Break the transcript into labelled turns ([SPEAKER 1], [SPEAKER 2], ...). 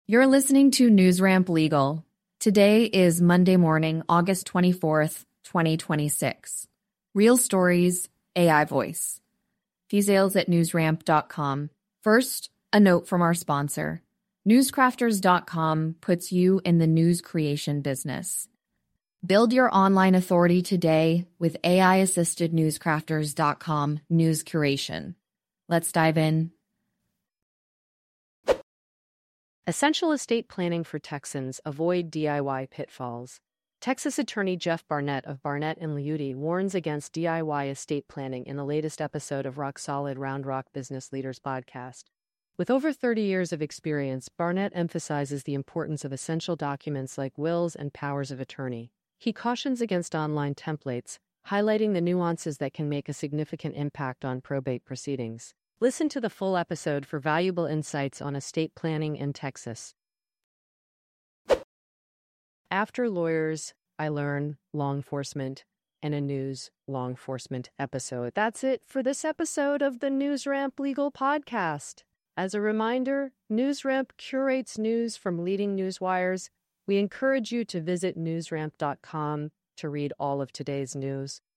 [SPEAKER 1] You're listening to NewsRamp Legal. Today is Monday morning, August 24th, 2026. Real stories, AI voice. Fusales at newsramp.com. First, a note from our sponsor. Newscrafters.com puts you in the news creation business. Build your online authority today with AI-assisted newscrafters.com news curation. Let's dive in.
[SPEAKER 2] Essential estate planning for Texans. Avoid DIY pitfalls. Texas attorney Jeff Barnett of Barnett and Liuti warns against DIY estate planning in the latest episode of Rock Solid Round Rock Business Leaders podcast. With over 30 years of experience, Barnett emphasizes the importance of essential documents like wills and powers of attorney. He cautions against online templates, highlighting the nuances that can make a significant impact on probate proceedings. Listen to the full episode for valuable insights on estate planning in Texas. After lawyers, I learn law enforcement and a news law enforcement episode. That's it for this episode of the NewsRamp Legal Podcast. As a reminder, NewsRamp curates news from leading news wires. We encourage you to visit newsramp.com to read all of today's news.